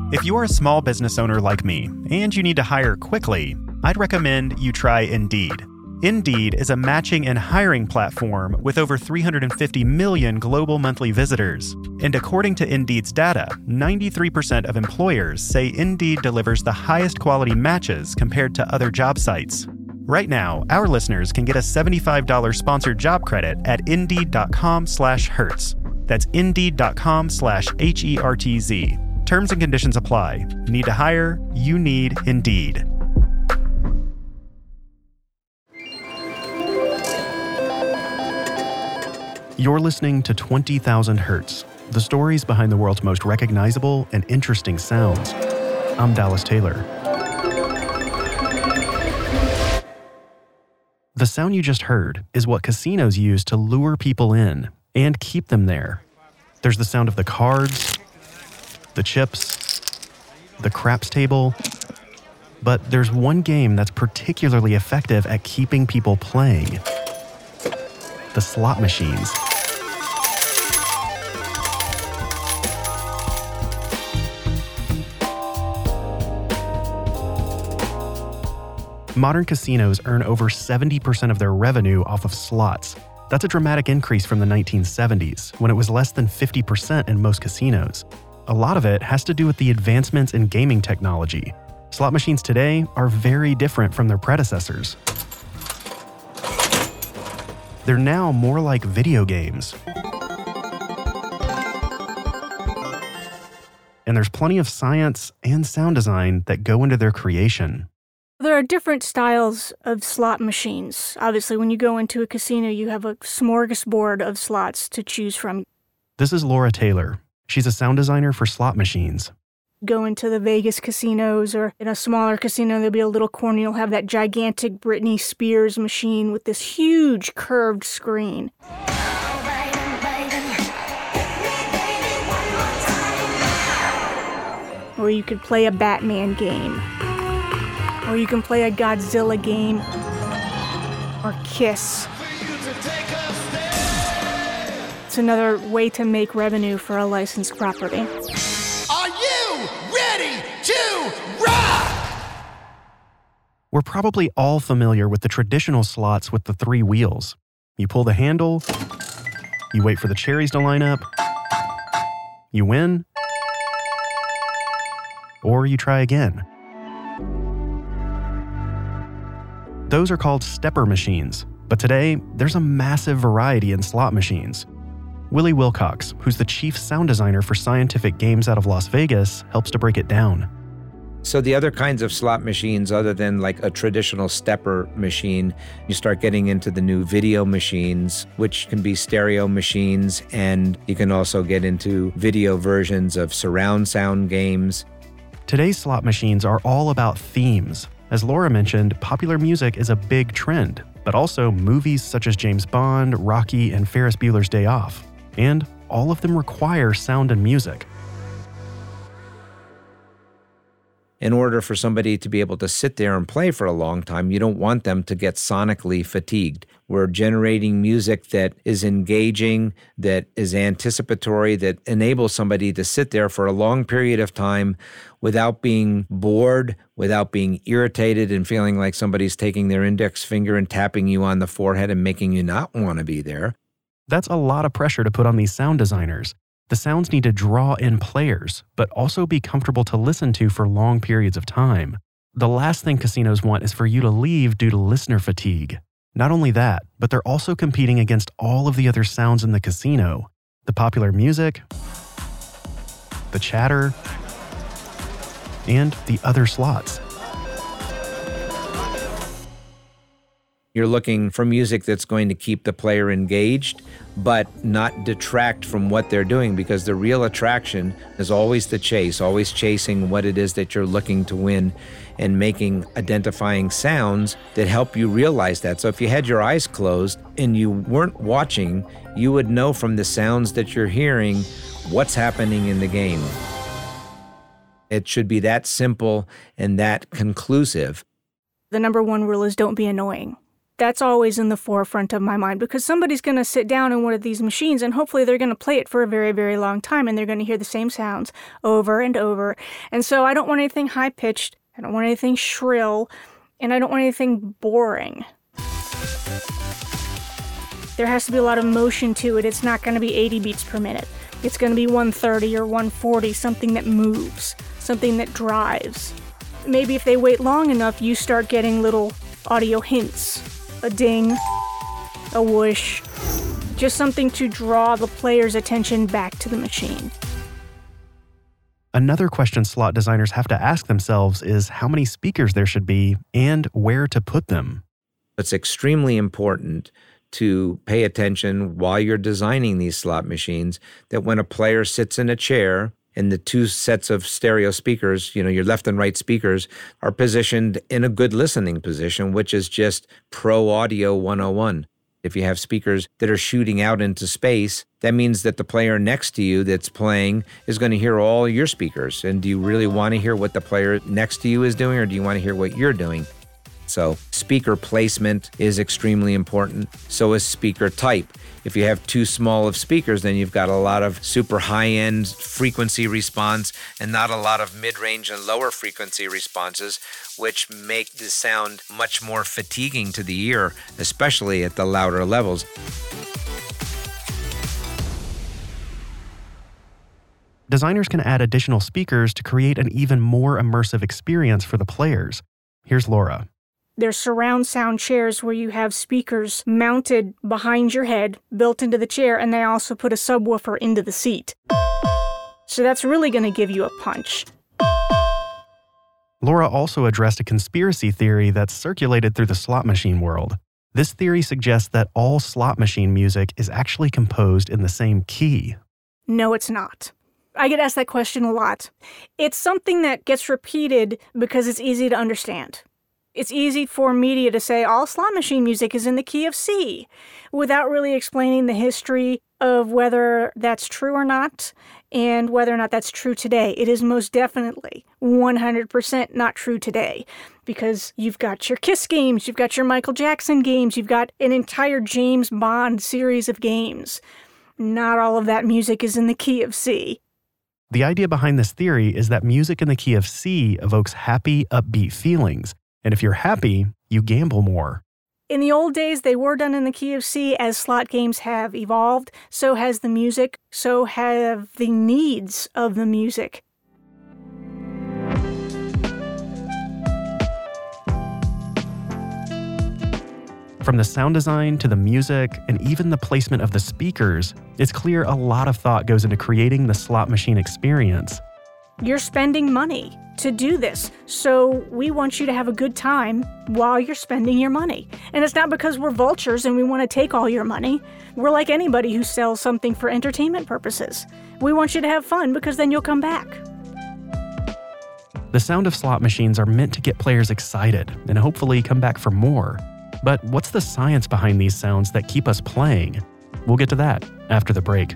If you're a small business owner like me and you need to hire quickly, I'd recommend you try Indeed. Indeed is a matching and hiring platform with over 350 million global monthly visitors. And according to Indeed's data, 93% of employers say Indeed delivers the highest quality matches compared to other job sites. Right now, our listeners can get a $75 sponsored job credit at Indeed.com/Hertz. That's Indeed.com/HERTZ. Terms and conditions apply. Need to hire? You need Indeed. You're listening to 20,000 Hertz, the stories behind the world's most recognizable and interesting sounds. I'm Dallas Taylor. The sound you just heard is what casinos use to lure people in and keep them there. There's the sound of the cards, the chips, the craps table. But there's one game that's particularly effective at keeping people playing: the slot machines. Modern casinos earn over 70% of their revenue off of slots. That's a dramatic increase from the 1970s, when it was less than 50% in most casinos. A lot of it has to do with the advancements in gaming technology. Slot machines today are very different from their predecessors. They're now more like video games. And there's plenty of science and sound design that go into their creation. There are different styles of slot machines. Obviously, when you go into a casino, you have a smorgasbord of slots to choose from. This is Laura Taylor. She's a sound designer for slot machines. Go into the Vegas casinos, or in a smaller casino, there'll be a little corner. You'll have that gigantic Britney Spears machine with this huge curved screen. Or you could play a Batman game. Or you can play a Godzilla game, or Kiss. It's another way to make revenue for a licensed property. Are you ready to rock? We're probably all familiar with the traditional slots with the 3 wheels. You pull the handle, you wait for the cherries to line up, you win, or you try again. Those are called stepper machines, but today, there's a massive variety in slot machines. Willie Wilcox, who's the chief sound designer for Scientific Games out of Las Vegas, helps to break it down. So the other kinds of slot machines, other than like a traditional stepper machine, you start getting into the new video machines, which can be stereo machines, and you can also get into video versions of surround sound games. Today's slot machines are all about themes. As Laura mentioned, popular music is a big trend, but also movies such as James Bond, Rocky, and Ferris Bueller's Day Off. And all of them require sound and music. In order for somebody to be able to sit there and play for a long time, you don't want them to get sonically fatigued. We're generating music that is engaging, that is anticipatory, that enables somebody to sit there for a long period of time without being bored, without being irritated and feeling like somebody's taking their index finger and tapping you on the forehead and making you not want to be there. That's a lot of pressure to put on these sound designers. The sounds need to draw in players, but also be comfortable to listen to for long periods of time. The last thing casinos want is for you to leave due to listener fatigue. Not only that, but they're also competing against all of the other sounds in the casino. The popular music, the chatter, and the other slots. You're looking for music that's going to keep the player engaged, but not detract from what they're doing, because the real attraction is always the chase, always chasing what it is that you're looking to win and making identifying sounds that help you realize that. So if you had your eyes closed and you weren't watching, you would know from the sounds that you're hearing what's happening in the game. It should be that simple and that conclusive. The number one rule is don't be annoying. That's always in the forefront of my mind because somebody's going to sit down in one of these machines and hopefully they're going to play it for a very, very long time and they're going to hear the same sounds over and over. And so I don't want anything high-pitched, I don't want anything shrill, and I don't want anything boring. There has to be a lot of motion to it. It's not going to be 80 beats per minute. It's going to be 130 or 140, something that moves, something that drives. Maybe if they wait long enough, you start getting little audio hints. A ding, a whoosh, just something to draw the player's attention back to the machine. Another question slot designers have to ask themselves is how many speakers there should be and where to put them. It's extremely important to pay attention while you're designing these slot machines that when a player sits in a chair and the two sets of stereo speakers, your left and right speakers, are positioned in a good listening position, which is just pro audio 101. If you have speakers that are shooting out into space, that means that the player next to you that's playing is going to hear all your speakers. And do you really want to hear what the player next to you is doing, or do you want to hear what you're doing? So speaker placement is extremely important. So is speaker type. If you have too small of speakers, then you've got a lot of super high-end frequency response and not a lot of mid-range and lower frequency responses, which make the sound much more fatiguing to the ear, especially at the louder levels. Designers can add additional speakers to create an even more immersive experience for the players. Here's Laura. There's surround sound chairs where you have speakers mounted behind your head, built into the chair, and they also put a subwoofer into the seat. So that's really going to give you a punch. Laura also addressed a conspiracy theory that's circulated through the slot machine world. This theory suggests that all slot machine music is actually composed in the same key. No, it's not. I get asked that question a lot. It's something that gets repeated because it's easy to understand. It's easy for media to say all slot machine music is in the key of C without really explaining the history of whether that's true or not and whether or not that's true today. It is most definitely 100% not true today because you've got your Kiss games, you've got your Michael Jackson games, you've got an entire James Bond series of games. Not all of that music is in the key of C. The idea behind this theory is that music in the key of C evokes happy, upbeat feelings. And if you're happy, you gamble more. In the old days, they were done in the key of C. As slot games have evolved, so has the music, so have the needs of the music. From the sound design to the music and even the placement of the speakers, it's clear a lot of thought goes into creating the slot machine experience. You're spending money to do this, so we want you to have a good time while you're spending your money. And it's not because we're vultures and we want to take all your money. We're like anybody who sells something for entertainment purposes. We want you to have fun because then you'll come back. The sound of slot machines are meant to get players excited and hopefully come back for more. But what's the science behind these sounds that keep us playing? We'll get to that after the break.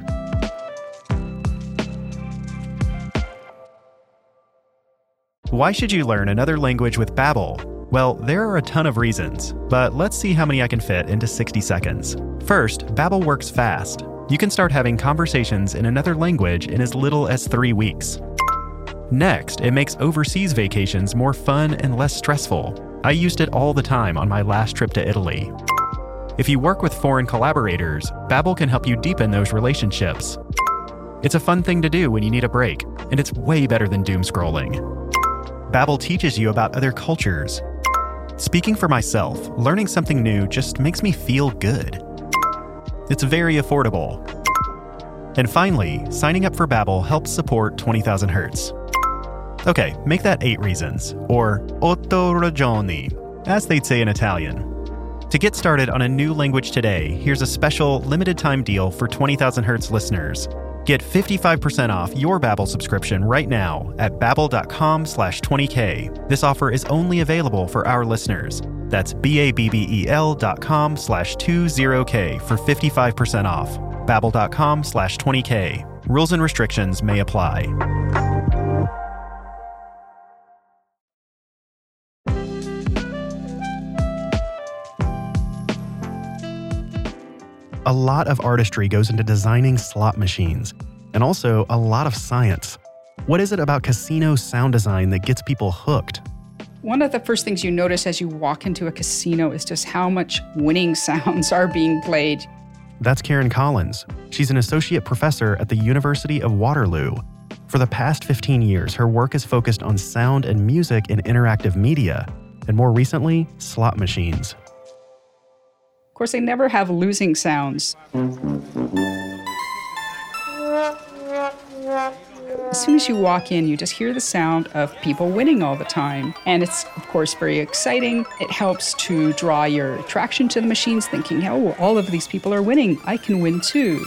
Why should you learn another language with Babbel? Well, there are a ton of reasons, but let's see how many I can fit into 60 seconds. First, Babbel works fast. You can start having conversations in another language in as little as 3 weeks. Next, it makes overseas vacations more fun and less stressful. I used it all the time on my last trip to Italy. If you work with foreign collaborators, Babbel can help you deepen those relationships. It's a fun thing to do when you need a break, and it's way better than doom scrolling. Babbel teaches you about other cultures. Speaking for myself, learning something new just makes me feel good. It's very affordable. And finally, signing up for Babbel helps support 20,000 Hertz. Okay, make that 8 reasons, or 8 ragioni, as they'd say in Italian. To get started on a new language today, here's a special limited time deal for 20,000 Hertz listeners. Get 55% off your Babbel subscription right now at babbel.com/20k. This offer is only available for our listeners. That's babbel.com/20k for 55% off. babbel.com/20k. Rules and restrictions may apply. A lot of artistry goes into designing slot machines, and also a lot of science. What is it about casino sound design that gets people hooked? One of the first things you notice as you walk into a casino is just how much winning sounds are being played. That's Karen Collins. She's an associate professor at the University of Waterloo. For the past 15 years, her work is focused on sound and music in interactive media, and more recently, slot machines. Of course, they never have losing sounds. As soon as you walk in, you just hear the sound of people winning all the time. And it's, of course, very exciting. It helps to draw your attraction to the machines, thinking, oh, all of these people are winning. I can win too.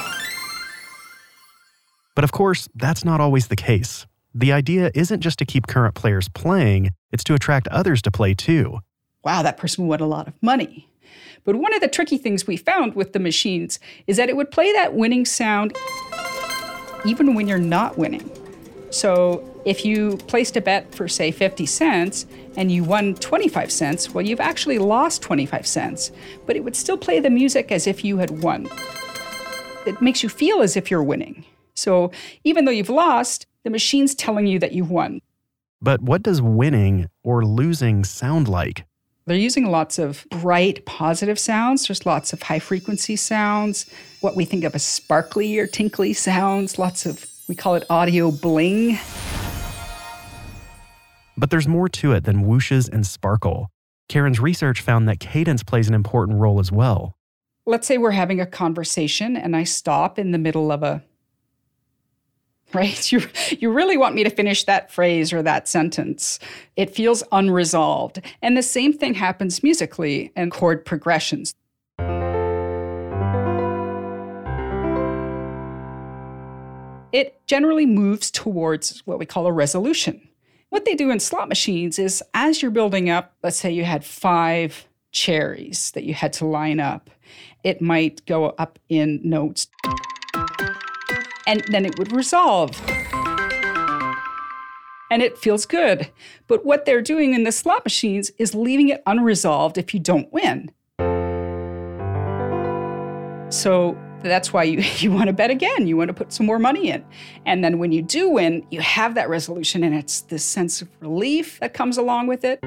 But of course, that's not always the case. The idea isn't just to keep current players playing, it's to attract others to play too. Wow, that person won a lot of money. But one of the tricky things we found with the machines is that it would play that winning sound even when you're not winning. So if you placed a bet for, say, 50 cents and you won 25 cents, well, you've actually lost 25 cents, but it would still play the music as if you had won. It makes you feel as if you're winning. So even though you've lost, the machine's telling you that you've won. But what does winning or losing sound like? They're using lots of bright, positive sounds. There's lots of high-frequency sounds, what we think of as sparkly or tinkly sounds, lots of, we call it audio bling. But there's more to it than whooshes and sparkle. Karen's research found that cadence plays an important role as well. Let's say we're having a conversation and I stop in the middle of a, right? You really want me to finish that phrase or that sentence. It feels unresolved. And the same thing happens musically and chord progressions. It generally moves towards what we call a resolution. What they do in slot machines is as you're building up, let's say you had 5 cherries that you had to line up, it might go up in notes. And then it would resolve. And it feels good. But what they're doing in the slot machines is leaving it unresolved if you don't win. So that's why you want to bet again. You want to put some more money in. And then when you do win, you have that resolution, and it's this sense of relief that comes along with it.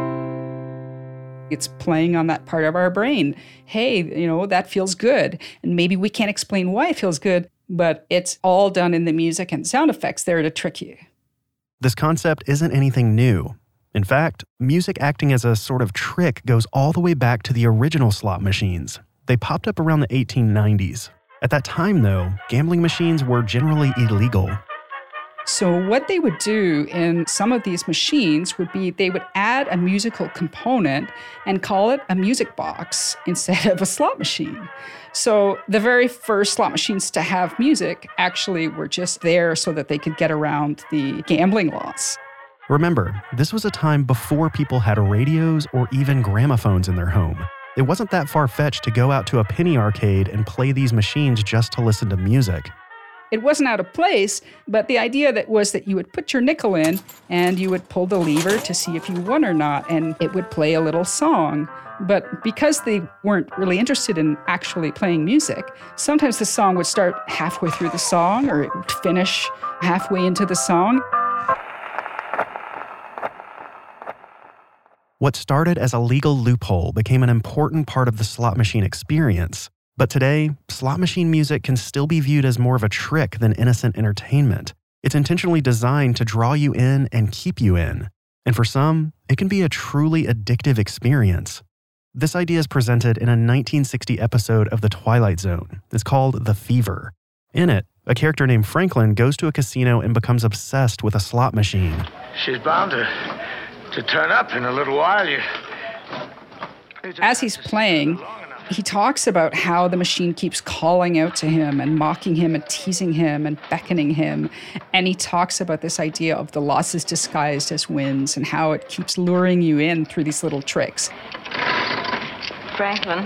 It's playing on that part of our brain. Hey, that feels good. And maybe we can't explain why it feels good, but it's all done in the music and sound effects there to trick you. This concept isn't anything new. In fact, music acting as a sort of trick goes all the way back to the original slot machines. They popped up around the 1890s. At that time, though, gambling machines were generally illegal. So what they would do in some of these machines would be they would add a musical component and call it a music box instead of a slot machine. So the very first slot machines to have music actually were just there so that they could get around the gambling laws. Remember, this was a time before people had radios or even gramophones in their home. It wasn't that far-fetched to go out to a penny arcade and play these machines just to listen to music. It wasn't out of place, but the idea was that you would put your nickel in and you would pull the lever to see if you won or not, and it would play a little song. But because they weren't really interested in actually playing music, sometimes the song would start halfway through the song or it would finish halfway into the song. What started as a legal loophole became an important part of the slot machine experience. But today, slot machine music can still be viewed as more of a trick than innocent entertainment. It's intentionally designed to draw you in and keep you in. And for some, it can be a truly addictive experience. This idea is presented in a 1960 episode of The Twilight Zone. It's called The Fever. In it, a character named Franklin goes to a casino and becomes obsessed with a slot machine. She's bound to turn up in a little while. As he's playing, he talks about how the machine keeps calling out to him and mocking him and teasing him and beckoning him. And he talks about this idea of the losses disguised as wins and how it keeps luring you in through these little tricks. Franklin.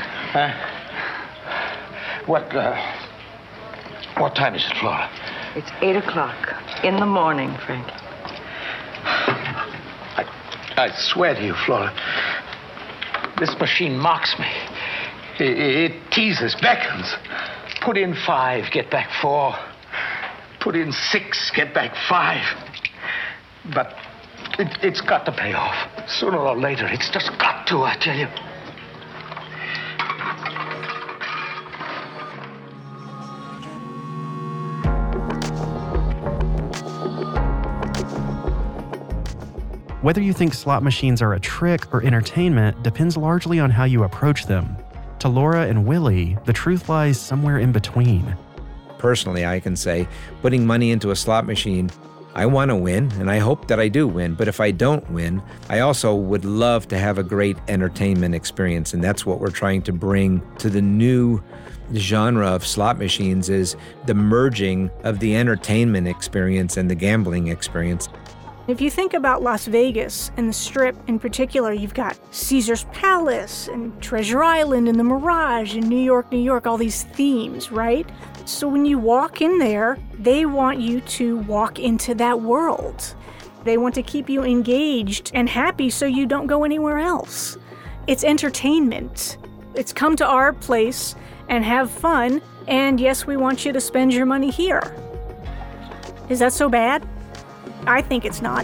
What time is it, Flora? It's 8 o'clock in the morning, Frank. I swear to you, Flora, this machine mocks me. It teases, beckons. Put in 5, get back 4. Put in 6, get back 5. But it's got to pay off. Sooner or later, it's just got to, I tell you. Whether you think slot machines are a trick or entertainment depends largely on how you approach them. To Laura and Willie, the truth lies somewhere in between. Personally, I can say, putting money into a slot machine, I want to win, and I hope that I do win. But if I don't win, I also would love to have a great entertainment experience, and that's what we're trying to bring to the new genre of slot machines, is the merging of the entertainment experience and the gambling experience. If you think about Las Vegas and the Strip in particular, you've got Caesar's Palace and Treasure Island and the Mirage and New York, all these themes, right? So when you walk in there, they want you to walk into that world. They want to keep you engaged and happy so you don't go anywhere else. It's entertainment. It's come to our place and have fun, and yes, we want you to spend your money here. Is that so bad? I think it's not.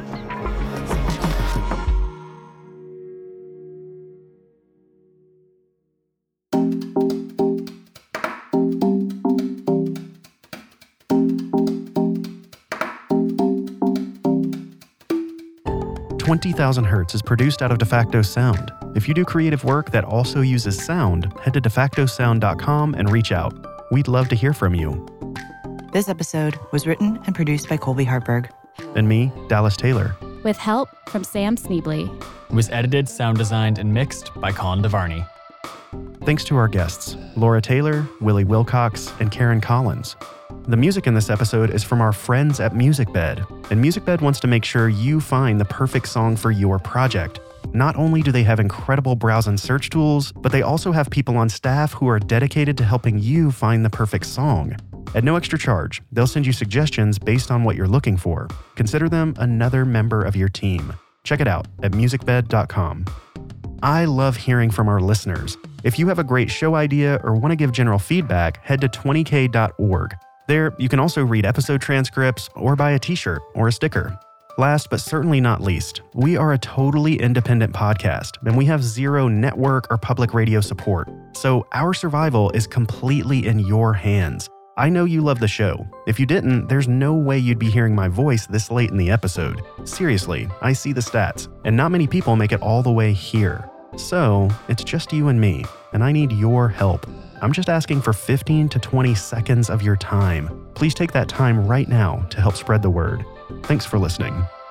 $20,000 is produced out of DeFacto Sound. If you do creative work that also uses sound, head to defactosound.com and reach out. We'd love to hear from you. This episode was written and produced by Colby Hartberg. And me, Dallas Taylor. With help from Sam Sneebly. It was edited, sound designed, and mixed by Colin DeVarney. Thanks to our guests, Laura Taylor, Willie Wilcox, and Karen Collins. The music in this episode is from our friends at MusicBed, and MusicBed wants to make sure you find the perfect song for your project. Not only do they have incredible browse and search tools, but they also have people on staff who are dedicated to helping you find the perfect song. At no extra charge, they'll send you suggestions based on what you're looking for. Consider them another member of your team. Check it out at musicbed.com. I love hearing from our listeners. If you have a great show idea or want to give general feedback, head to 20k.org. There, you can also read episode transcripts or buy a t-shirt or a sticker. Last but certainly not least, we are a totally independent podcast, and we have zero network or public radio support. So our survival is completely in your hands. I know you love the show. If you didn't, there's no way you'd be hearing my voice this late in the episode. Seriously, I see the stats, and not many people make it all the way here. So, it's just you and me, and I need your help. I'm just asking for 15 to 20 seconds of your time. Please take that time right now to help spread the word. Thanks for listening.